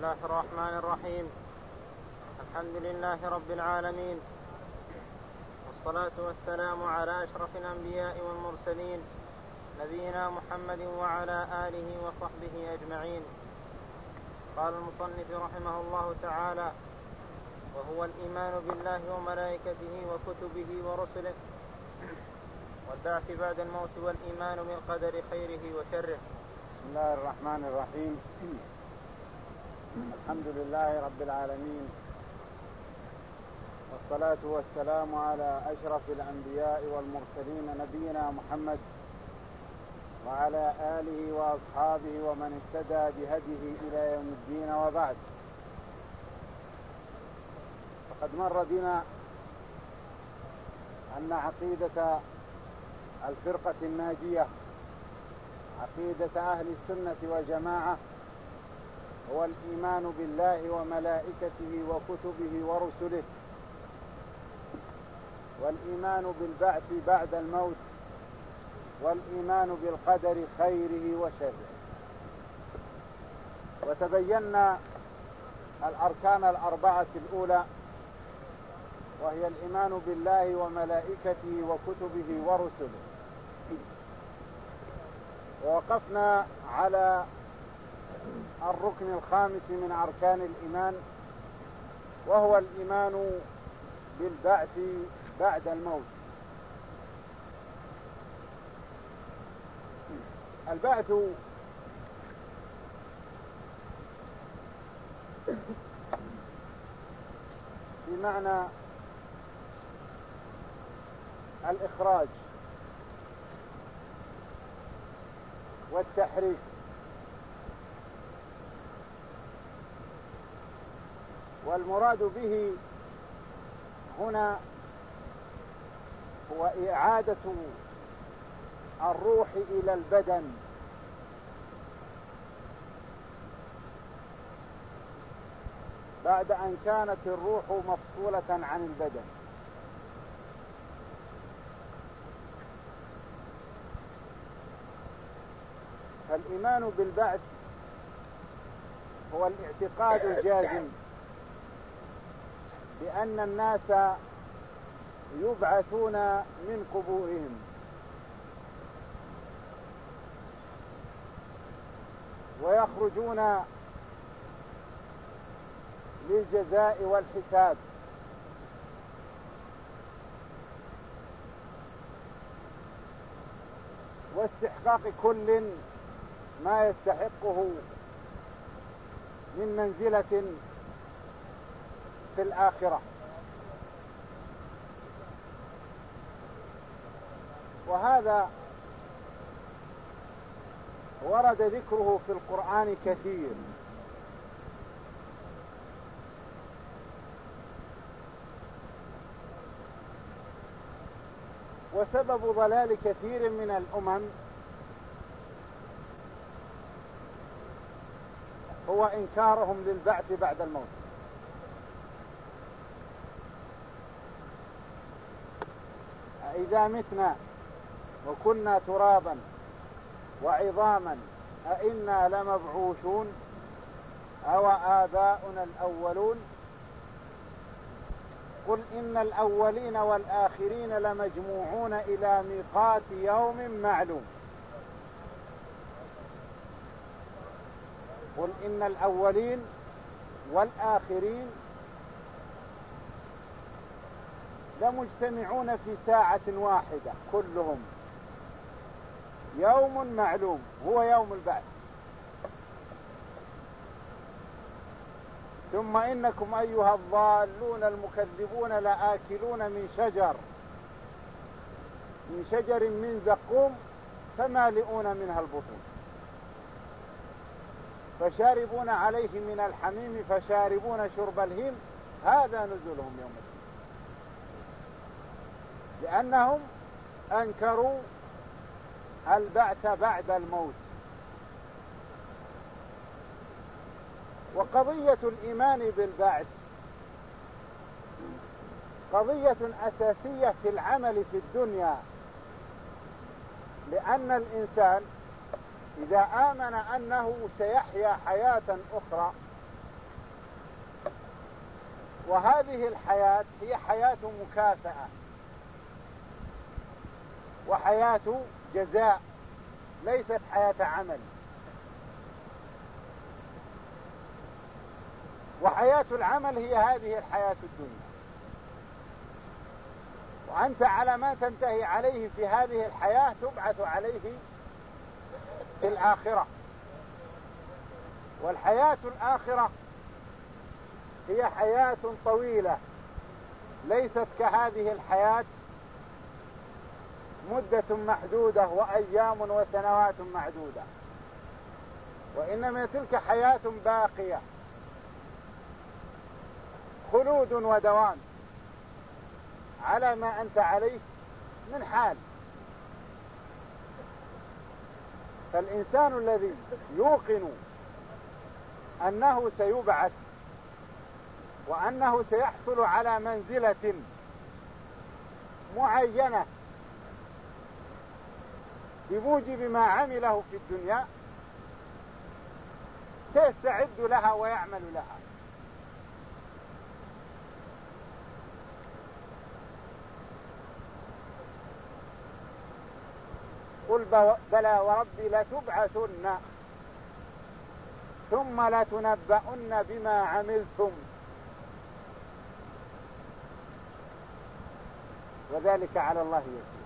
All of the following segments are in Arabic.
الله الرحمن الرحيم. الحمد لله رب العالمين، والصلاة والسلام على أشرف الأنبياء والمرسلين نبينا محمد وعلى آله وصحبه أجمعين. قال المصنف رحمه الله تعالى: وهو الإيمان بالله وملائكته وكتبه ورسله والبعث بعد الموت والإيمان بالقدر خيره وشره. بسم الله الرحمن الرحيم. الحمد لله رب العالمين، والصلاة والسلام على أشرف الأنبياء والمرسلين نبينا محمد وعلى آله وأصحابه ومن اهتدى بهديه إلى يوم الدين، وبعد. فقد مر بنا أن عقيدة الفرقة الناجية، عقيدة أهل السنة والجماعة، هو الإيمان بالله وملائكته وكتبه ورسله، والإيمان بالبعث بعد الموت، والإيمان بالقدر خيره وشره. وتبينا الأركان الأربعة الأولى، وهي الإيمان بالله وملائكته وكتبه ورسله. ووقفنا على الركن الخامس من أركان الإيمان، وهو الإيمان بالبعث بعد الموت. البعث بمعنى الإخراج والتحريك، والمراد به هنا هو إعادة الروح إلى البدن، بعد أن كانت الروح مفصولة عن البدن. فالإيمان بالبعث هو الاعتقاد الجازم بأن الناس يبعثون من قبورهم، ويخرجون للجزاء والحساب، واستحقاق كل ما يستحقه من منزلة في الآخرة. وهذا ورد ذكره في القرآن كثير، وسبب ضلال كثير من الأمم هو إنكارهم للبعث بعد الموت. أإذا متنا وكنا ترابا وعظاما أإنا لمبعوثون أو آباؤنا الأولون قل إن الأولين والآخرين لمجموعون إلى ميقات يوم معلوم. قل إن الأولين والآخرين لمجتمعون في ساعة واحدة كلهم، يوم معلوم هو يوم البعث. ثم إنكم أيها الضالون المكذبون لآكلون من شجر من زقوم فمالئون منها البطون فشاربون عليه من الحميم فشاربون شرب الهيم هذا نزلهم يوم الدين، لأنهم أنكروا البعث بعد الموت. وقضية الإيمان بالبعث قضية أساسية في العمل في الدنيا، لأن الإنسان إذا آمن أنه سيحيا حياة أخرى وهذه الحياة هي حياة مكافأة وحياة جزاء، ليست حياة عمل. وحياة العمل هي هذه الحياة الدنيا، وأنت على ما تنتهي عليه في هذه الحياة تبعث عليه في الآخرة. والحياة الآخرة هي حياة طويلة، ليست كهذه الحياة مدة محدودة وأيام وسنوات معدودة، وإنما تلك حياة باقية، خلود ودوام على ما أنت عليه من حال. فالإنسان الذي يوقن أنه سيبعث وأنه سيحصل على منزلة معينة بموجب ما عمله في الدنيا سيستعد لها ويعمل لها. قل بلى وربي لتبعثن ثم لتنبؤن بما عملتم وذلك على الله يسير.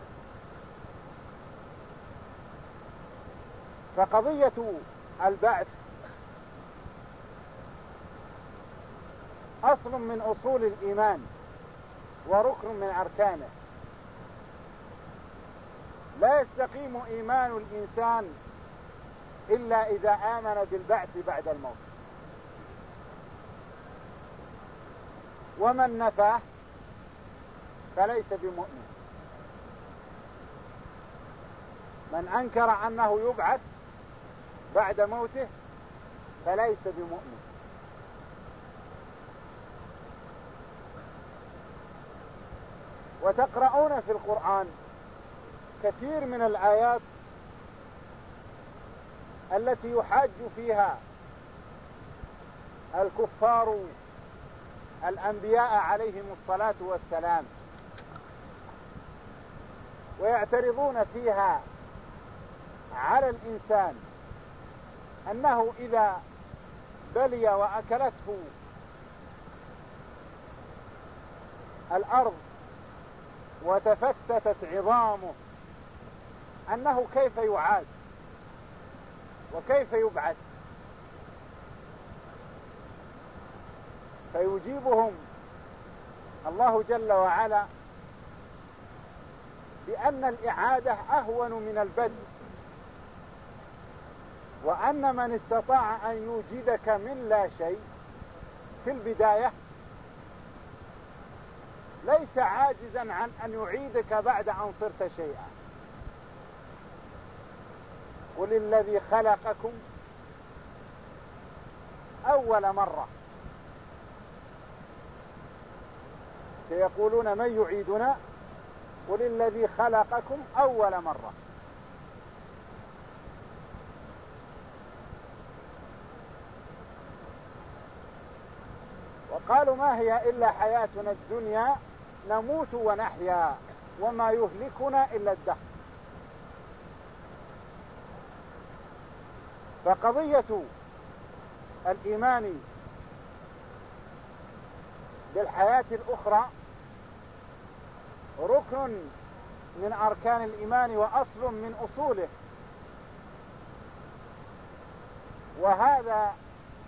فقضية البعث أصل من أصول الإيمان وركن من أركانه. لا يستقيم إيمان الإنسان إلا إذا آمن بالبعث بعد الموت. ومن نفاه فليس بمؤمن. من أنكر أنه يبعث بعد موته فليس بمؤمن. وتقرؤون في القرآن كثير من الآيات التي يحاج فيها الكفار الأنبياء عليهم الصلاة والسلام، ويعترضون فيها على الإنسان أنه إذا بلي وأكلته الأرض وتفتتت عظامه أنه كيف يعاد وكيف يبعث. فيجيبهم الله جل وعلا بأن الإعادة أهون من البدء، وأن من استطاع أن يوجدك من لا شيء في البداية ليس عاجزا عن أن يعيدك بعد أن صرت شيئا. قل الذي خلقكم أول مرة. سيقولون من يعيدنا؟ قل الذي خلقكم أول مرة. وقالوا ما هي إلا حياتنا الدنيا نموت ونحيا وما يهلكنا إلا الدهر. فقضية الإيمان بالحياة الأخرى ركن من أركان الإيمان وأصل من أصوله، وهذا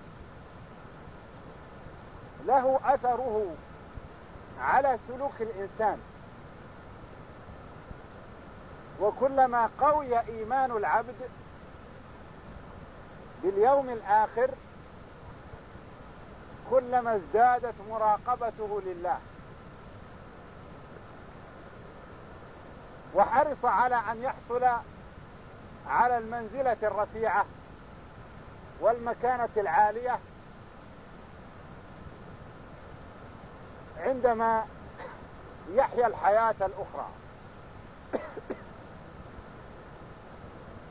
له أثره على سلوك الإنسان. وكلما قوي إيمان العبد باليوم الآخر كلما ازدادت مراقبته لله، وحرص على أن يحصل على المنزلة الرفيعة والمكانة العالية عندما يحيا الحياة الأخرى.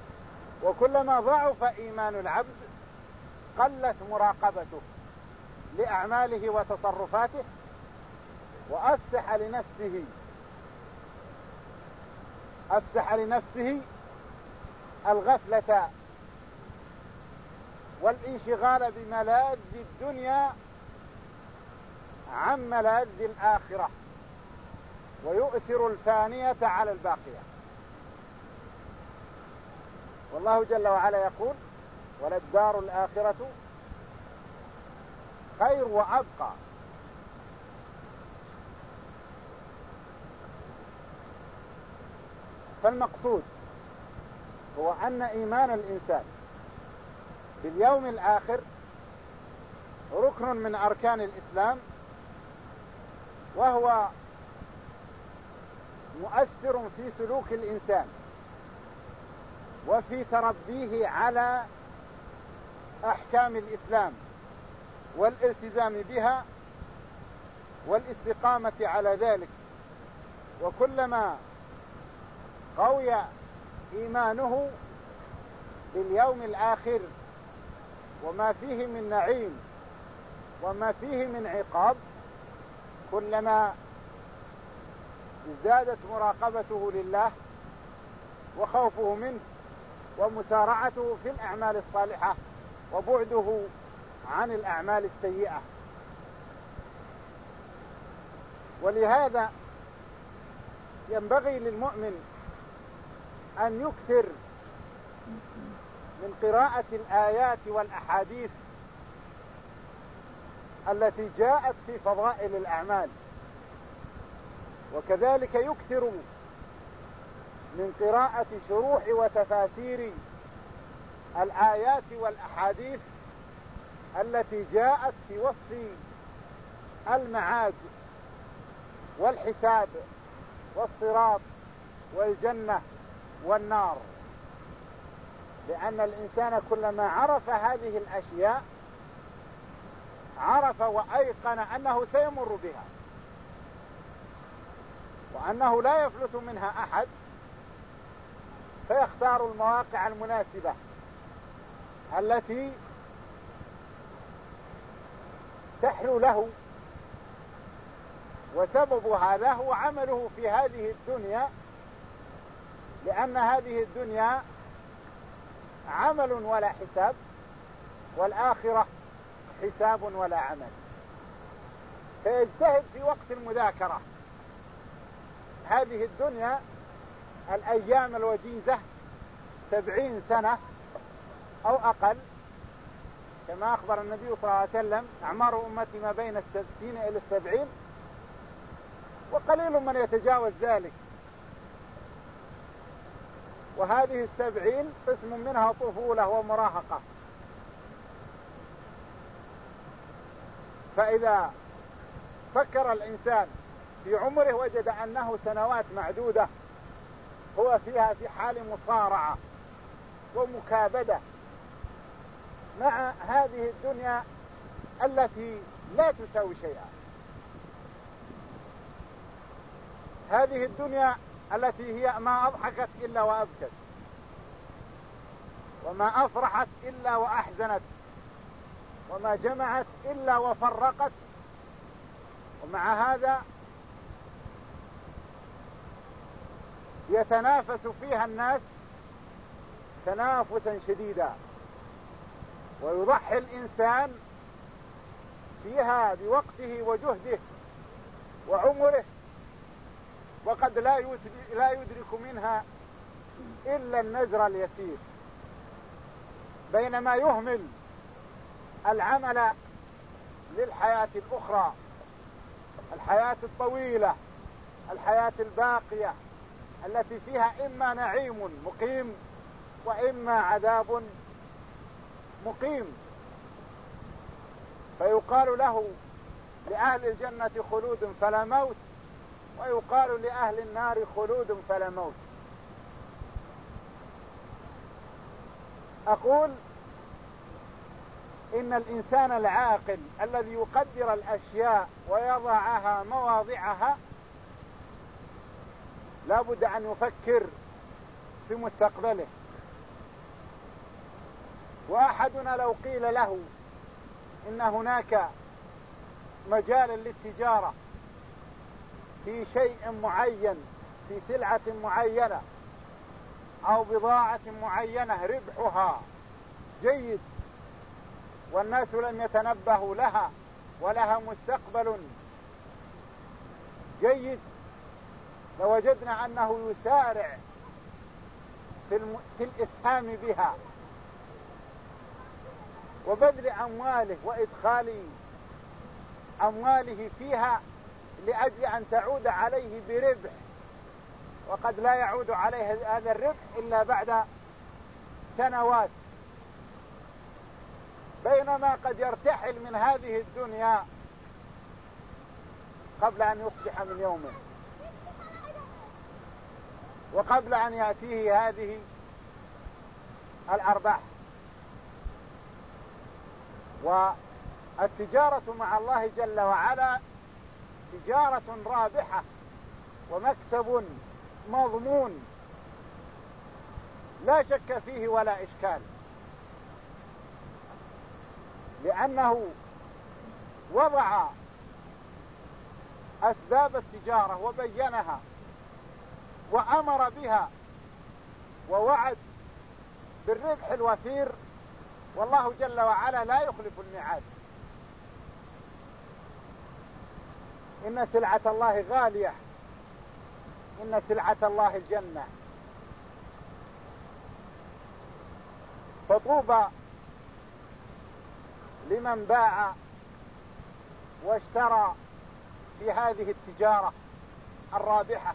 وكلما ضعف إيمان العبد قلت مراقبته لأعماله وتصرفاته، وأفسح لنفسه الغفلة والانشغال بملاذ الدنيا عن ملاذ الآخرة، ويؤثر الفانية على الباقية. والله جل وعلا يقول: وللدار الآخرة خير وأبقى. فالمقصود هو أن إيمان الإنسان باليوم الآخر ركن من أركان الإسلام، وهو مؤثر في سلوك الإنسان وفي تربيه على أحكام الإسلام والالتزام بها والاستقامة على ذلك. وكلما قوي إيمانه باليوم الآخر وما فيه من نعيم وما فيه من عقاب، كلما ازدادت مراقبته لله وخوفه منه ومسارعته في الأعمال الصالحة وبعده عن الأعمال السيئة. ولهذا ينبغي للمؤمن أن يكثر من قراءة الآيات والأحاديث التي جاءت في فضائل الأعمال، وكذلك يكثر من قراءة شروح وتفاسير الآيات والأحاديث التي جاءت في وصف المعاد والحساب والصراط والجنة والنار، لأن الإنسان كلما عرف هذه الأشياء عرف وأيقن أنه سيمر بها، وأنه لا يفلت منها أحد، فيختار المواقع المناسبة التي تحلو له، وسببها له عمله في هذه الدنيا، لأن هذه الدنيا عمل ولا حساب، والآخرة حساب ولا عمل. فيجتهد في وقت المذاكرة. هذه الدنيا الأيام الوجيزة 70 سنة أو أقل، كما أخبر النبي صلى الله عليه وسلم: أعمار أمتي ما بين 60 إلى 70، وقليل من يتجاوز ذلك. وهذه 70 قسم منها طفولة ومراهقة. فإذا فكر الإنسان في عمره وجد أنه سنوات معدودة هو فيها في حال مصارعة ومكابدة مع هذه الدنيا التي لا تساوي شيئا. هذه الدنيا التي هي ما أضحكت إلا وأبكت، وما أفرحت إلا وأحزنت، وما جمعت إلا وفرقت. ومع هذا يتنافس فيها الناس تنافسا شديدا، ويضحي الإنسان فيها بوقته وجهده وعمره، وقد لا يدرك منها إلا النزر اليسير، بينما يهمل العمل للحياة الأخرى، الحياة الطويلة، الحياة الباقية التي فيها إما نعيم مقيم وإما عذاب مقيم. فيقال له لأهل الجنة خلود فلا موت، ويقال لأهل النار خلود فلا موت. أقول إن الإنسان العاقل الذي يقدر الأشياء ويضعها مواضعها لا بد أن يفكر في مستقبله. وأحدنا لو قيل له إن هناك مجال للتجارة في شيء معين، في سلعة معينة أو بضاعة معينة ربحها جيد والناس لم يتنبهوا لها ولها مستقبل جيد، لوجدنا أنه يسارع في الإسهام بها وبذل أمواله وإدخال أمواله فيها لأجل أن تعود عليه بربح، وقد لا يعود عليه هذا الربح إلا بعد سنوات، بينما قد يرتحل من هذه الدنيا قبل أن يصبح من يومه وقبل أن يأتيه هذه الأرباح. والتجارة مع الله جل وعلا تجارة رابحة ومكسب مضمون لا شك فيه ولا إشكال، لأنه وضع أسباب التجارة وبينها وأمر بها ووعد بالربح الوفير، والله جل وعلا لا يخلف الميعاد. إن سلعة الله غالية، إن سلعة الله الجنة. فطوبى لمن باع واشترى في هذه التجارة الرابحة،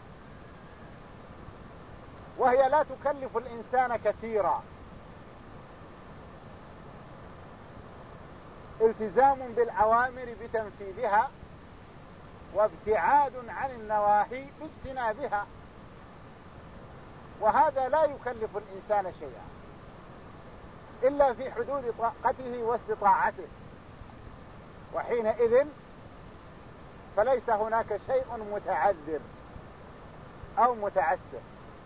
وهي لا تكلف الإنسان كثيرا، التزام بالأوامر بتنفيذها وابتعاد عن النواهي باجتنابها، وهذا لا يكلف الإنسان شيئا إلا في حدود طاقته واستطاعته، وحينئذ فليس هناك شيء متعذر أو متعسر.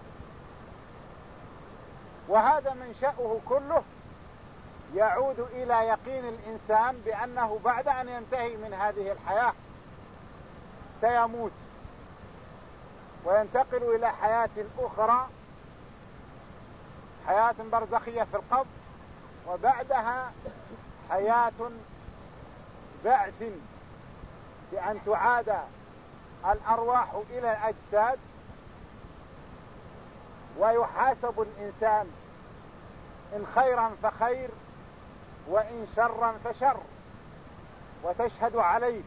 وهذا منشأه كله يعود إلى يقين الإنسان بأنه بعد أن ينتهي من هذه الحياة سيموت وينتقل إلى حياة أخرى، حياة برزخية في القبر، وبعدها حياة بعث بأن تعاد الأرواح إلى الأجساد ويحاسب الإنسان إن خيرا فخير وإن شرا فشر، وتشهد عليه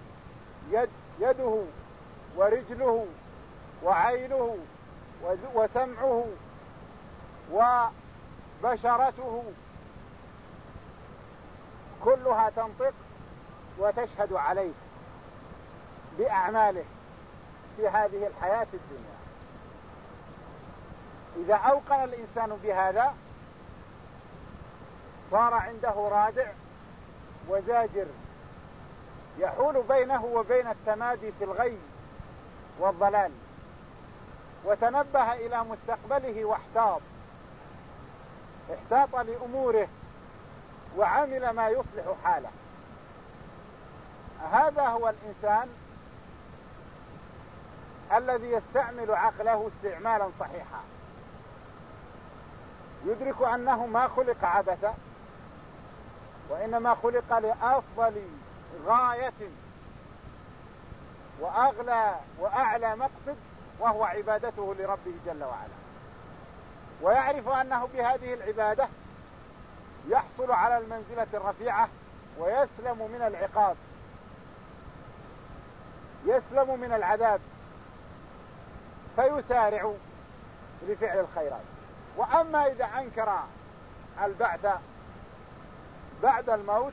يده ورجله وعينه وسمعه وبشرته كلها تنطق وتشهد عليه بأعماله في هذه الحياة الدنيا. إذا أوقن الإنسان بهذا صار عنده رادع وزاجر يحول بينه وبين التمادي في الغي والضلال، وتنبه إلى مستقبله واحتاط لأموره وعمل ما يصلح حاله. هذا هو الإنسان الذي يستعمل عقله استعمالا صحيحا، يدرك أنه ما خلق عبثا، وإنما خلق لأفضل غاية وأغلى وأعلى مقصد، وهو عبادته لربه جل وعلا، ويعرف أنه بهذه العبادة يحصل على المنزلة الرفيعة ويسلم من العقاب، يسلم من العذاب، فيسارع لفعل الخيرات. وأما إذا أنكر البعث بعد الموت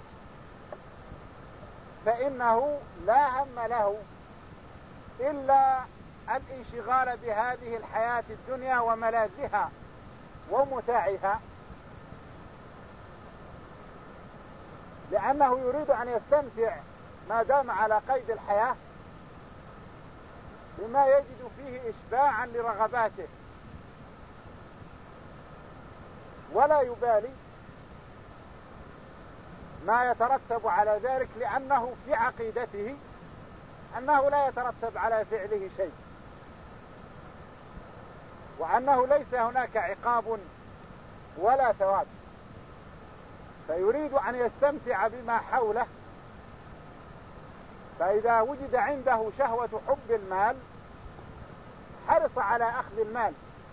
فإنه لا هم له إلا الانشغال بهذه الحياة الدنيا وملاذها ومتاعها، لأنه يريد أن يستمتع ما دام على قيد الحياة بما يجد فيه إشباعا لرغباته، ولا يبالي ما يترتب على ذلك، لأنه في عقيدته أنه لا يترتب على فعله شيء، وأنه ليس هناك عقاب ولا ثواب، فيريد أن يستمتع بما حوله. فإذا وجد عنده شهوة حب المال حرص على أخذ المال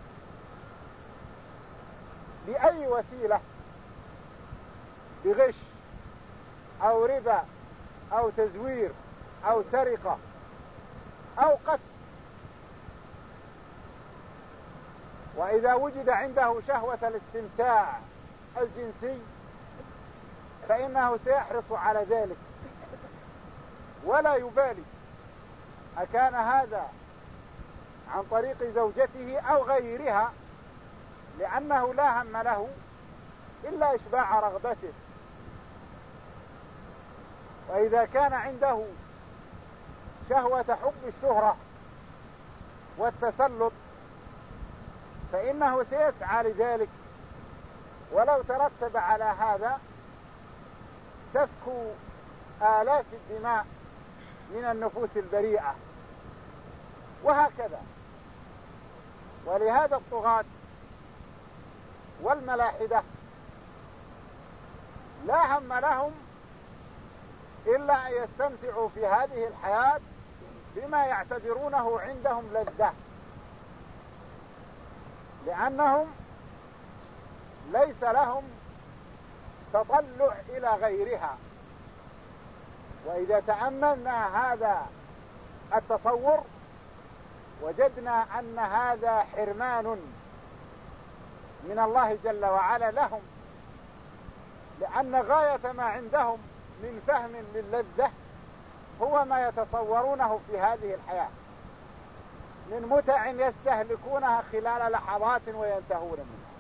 بأي وسيلة، بغش أو ربا أو تزوير أو سرقة أو قتل. وإذا وجد عنده شهوة الاستمتاع الجنسي فإنه سيحرص على ذلك ولا يبالي أكان هذا عن طريق زوجته أو غيرها، لأنه لا هم له إلا إشباع رغبته. وإذا كان عنده شهوة حب الشهرة والتسلط فإنه سيسعى لذلك، ولو ترتب على هذا سفك آلاف الدماء من النفوس البريئة، وهكذا. ولهذا الطغاة والملاحدة لا هم لهم إلا أن يستمتعوا في هذه الحياة بما يعتبرونه عندهم لذة، لأنهم ليس لهم تطلع إلى غيرها. وإذا تأملنا هذا التصور وجدنا أن هذا حرمان من الله جل وعلا لهم، لأن غاية ما عندهم من فهم للذة هو ما يتصورونه في هذه الحياة من متع يستهلكونها خلال لحظات وينتهون منها،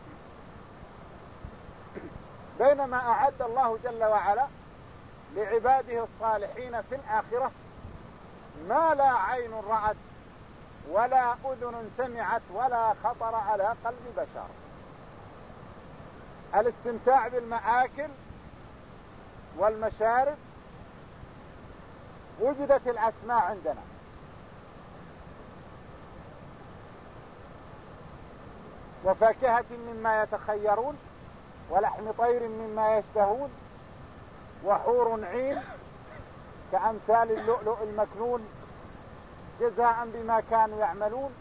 بينما أعد الله جل وعلا لعباده الصالحين في الآخرة ما لا عين رأت ولا أذن سمعت ولا خطر على قلب بشر. الاستمتاع بالمآكل والمشارب وجدت الأسماء عندنا، وفاكهة مما يتخيرون ولحم طير مما يشتهون وحور عين كأمثال اللؤلؤ المكنون جزاء بما كانوا يعملون.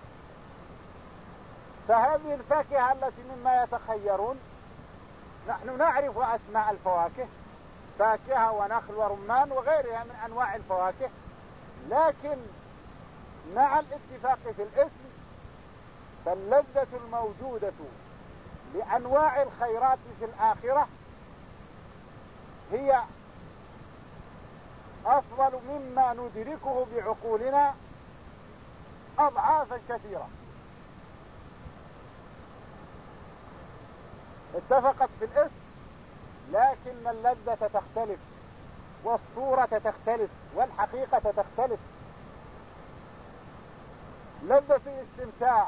فهذه الفاكهة التي مما يتخيرون نحن نعرف أسماء الفواكه، فاكهة ونخل ورمان وغيرها من أنواع الفواكه، لكن مع الاتفاق في الاسم فاللذة الموجودة لأنواع الخيرات في الآخرة هي أفضل مما ندركه بعقولنا أضعافا كثيرة. اتفقت في الاسم لكن اللذة تختلف والصورة تختلف والحقيقة تختلف. لذة الاستمتاع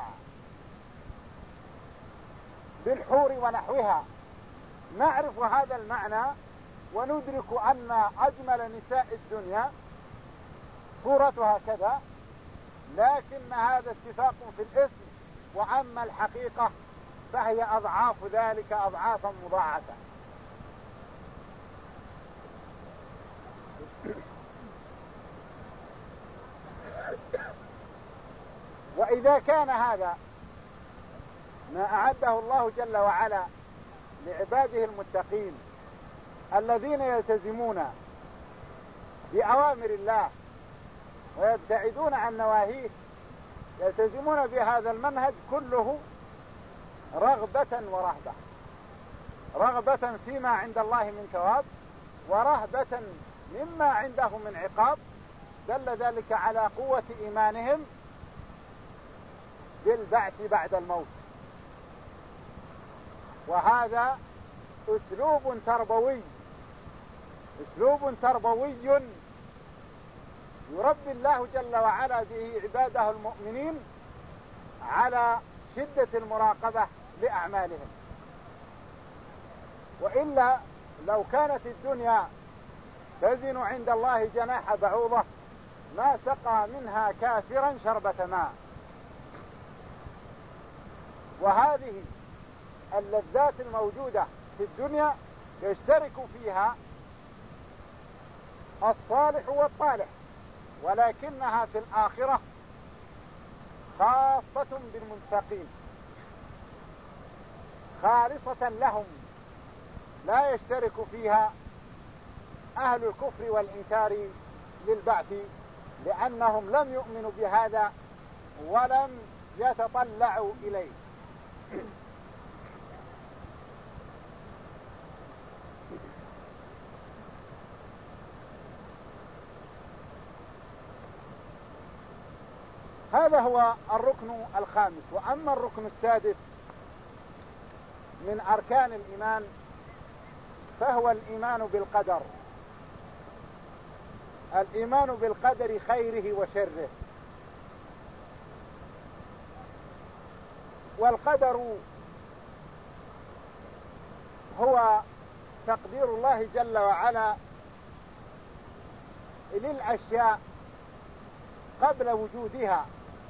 بالحور ونحوها نعرف هذا المعنى وندرك أن أجمل نساء الدنيا صورتها كذا، لكن هذا اتفاق في الاسم، وأما الحقيقة فهي أضعاف ذلك أضعافا مضاعفة. وإذا كان هذا ما أعده الله جل وعلا لعباده المتقين الذين يلتزمون بأوامر الله ويبتعدون عن نواهيه، يلتزمون بهذا المنهج كله رغبة ورهبة، رغبة فيما عند الله من ثواب ورهبة مما عنده من عقاب، دل ذلك على قوة إيمانهم بالبعث بعد الموت. وهذا أسلوب تربوي يربي الله جل وعلا به عباده المؤمنين على شدة المراقبة لأعمالهم، وإلا لو كانت الدنيا تزن عند الله جناح بعوضة ما سقى منها كافرا شربة ماء. وهذه اللذات الموجودة في الدنيا يشترك فيها الصالح والطالح، ولكنها في الآخرة خاصة بالمتقين خالصة لهم، لا يشترك فيها أهل الكفر والإنكار للبعث، لأنهم لم يؤمنوا بهذا ولم يتطلعوا إليه. هذا هو الركن الخامس. وأما الركن السادس من أركان الإيمان فهو الإيمان بالقدر، الإيمان بالقدر خيره وشره. والقدر هو تقدير الله جل وعلا للأشياء قبل وجودها.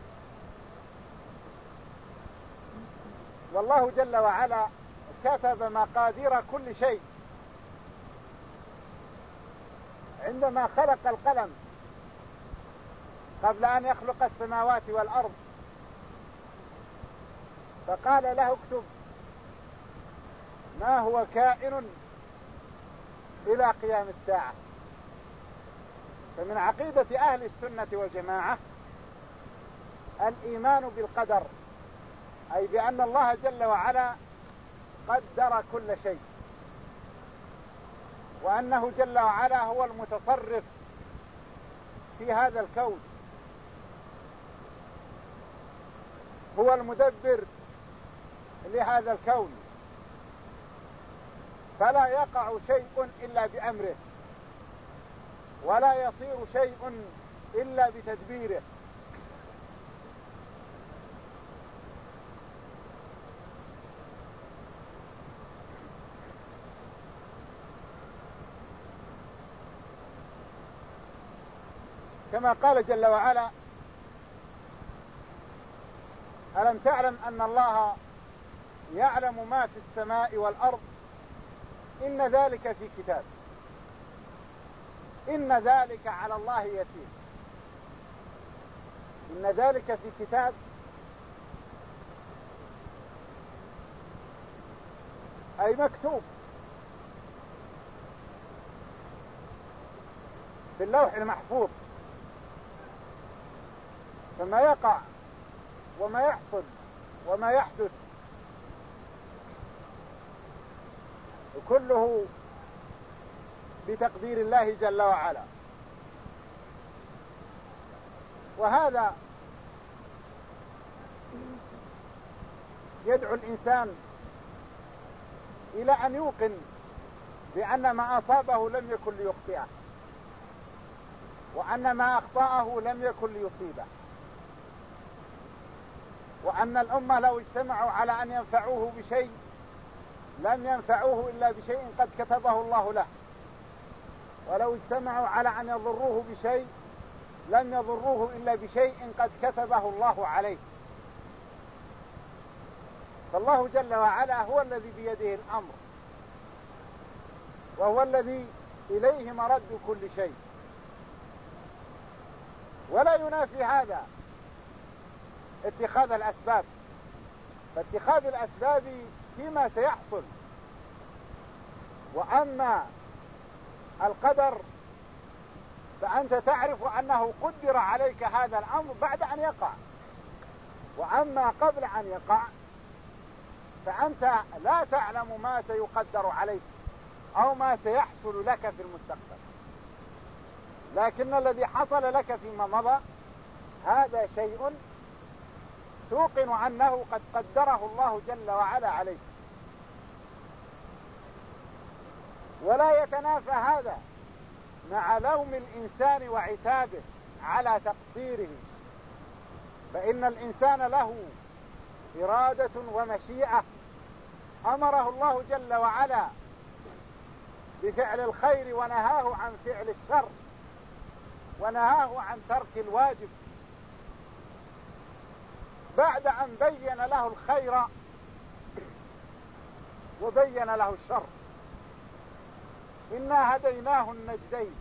والله جل وعلا كتب مقادير كل شيء عندما خلق القلم قبل أن يخلق السماوات والأرض، فقال له اكتب ما هو كائن إلى قيام الساعة. فمن عقيدة أهل السنة والجماعة الإيمان بالقدر، أي بأن الله جل وعلا قدر كل شيء، وأنه جل وعلا هو المتصرف في هذا الكون، هو المدبر لهذا الكون، فلا يقع شيء إلا بأمره، ولا يصير شيء إلا بتدبيره. كما قال جل وعلا: ألم تعلم أن الله يعلم ما في السماء والأرض إن ذلك في كتاب إن ذلك على الله يسير. إن ذلك في كتاب أي مكتوب في اللوح المحفوظ، فما يقع وما يحصل وما يحدث كله بتقدير الله جل وعلا. وهذا يدعو الإنسان إلى أن يوقن بأن ما أصابه لم يكن ليخطئه، وأن ما أخطأه لم يكن ليصيبه، وأن الأمة لو اجتمعوا على أن ينفعوه بشيء لم ينفعوه إلا بشيء قد كتبه الله له، ولو اجتمعوا على أن يضروه بشيء لم يضروه إلا بشيء قد كتبه الله عليه. فالله جل وعلا هو الذي بيده الأمر، وهو الذي إليه مرد كل شيء، ولا ينافي هذا اتخاذ الأسباب، فاتخاذ الأسباب فيما سيحصل. وأما القدر فأنت تعرف أنه قدر عليك هذا الأمر بعد أن يقع، وأما قبل أن يقع فأنت لا تعلم ما سيقدر عليك أو ما سيحصل لك في المستقبل، لكن الذي حصل لك فيما مضى هذا شيء توقن أنه قد قدره الله جل وعلا عليك. ولا يتنافى هذا مع لوم الإنسان وعتابه على تقصيره، فإن الإنسان له إرادة ومشيئة أمره الله جل وعلا بفعل الخير ونهاه عن فعل الشر، ونهاه عن ترك الواجب، بعد أن بين له الخير وبين له الشر. إنا هديناه النجدين،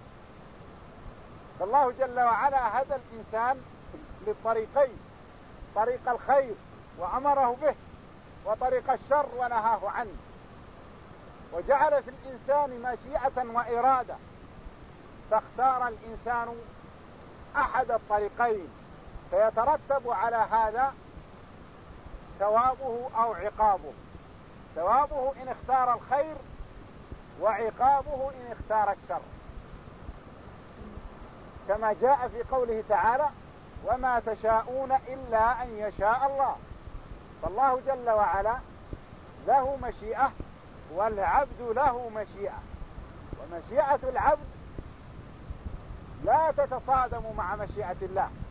فالله جل وعلا هدى الإنسان للطريقين، طريق الخير وأمره به، وطريق الشر ونهاه عنه، وجعل في الإنسان مشيئة وإرادة، فاختار الإنسان أحد الطريقين، فيترتب على هذا ثوابه أو عقابه، ثوابه إن اختار الخير، وعقابه إن اختار الشر، كما جاء في قوله تعالى: وما تشاءون إلا أن يشاء الله. فالله جل وعلا له مشيئة، والعبد له مشيئة، ومشيئة العبد لا تتصادم مع مشيئة الله،